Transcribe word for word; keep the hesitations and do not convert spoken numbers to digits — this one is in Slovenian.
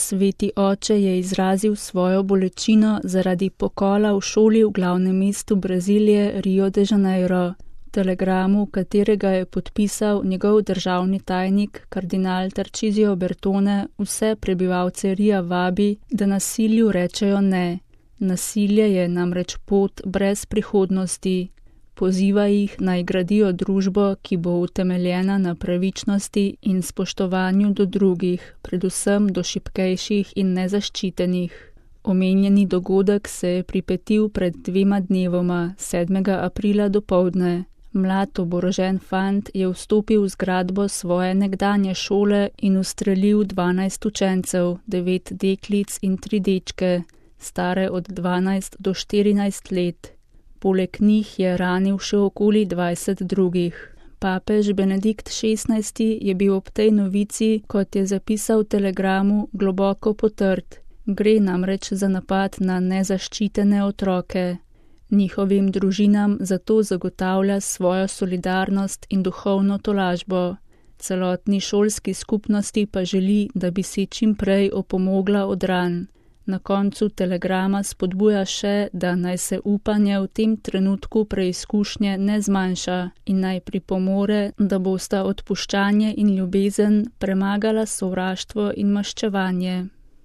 Sveti oče je izrazil svojo bolečino zaradi pokola v šoli v glavnem mestu Brazilije Rio de Janeiro. V telegramu, katerega je podpisal njegov državni tajnik kardinal Tarcísio Bertone, vse prebivalce Ria vabi, da nasilju rečejo ne. Nasilje je namreč pot brez prihodnosti. Poziva jih naj gradijo družbo, ki bo utemeljena na pravičnosti in spoštovanju do drugih, predvsem do šibkejših in nezaščitenih. Omenjeni dogodek se je pripetil pred dvema dnevoma, sedmega aprila dopoldne. Mlad oborožen fant je vstopil v zgradbo svoje nekdanje šole in ustrelil dvanajst učencev, devet deklic in tri dečke, stare od dvanajst do štirinajst let. Poleg njih je ranil še okoli dvajset drugih. Papež Benedikt šestnajsti je bil ob tej novici, kot je zapisal v telegramu, globoko potrt. Gre namreč za napad na nezaščitene otroke. Njihovim družinam zato zagotavlja svojo solidarnost in duhovno tolažbo. Celotni šolski skupnosti pa želi, da bi si čim prej opomogla od ran. Na koncu telegrama spodbuja še, da naj se upanje v tem trenutku preizkušnje ne zmanjša in naj pripomore, da bosta odpuščanje in ljubezen premagala sovraštvo in maščevanje.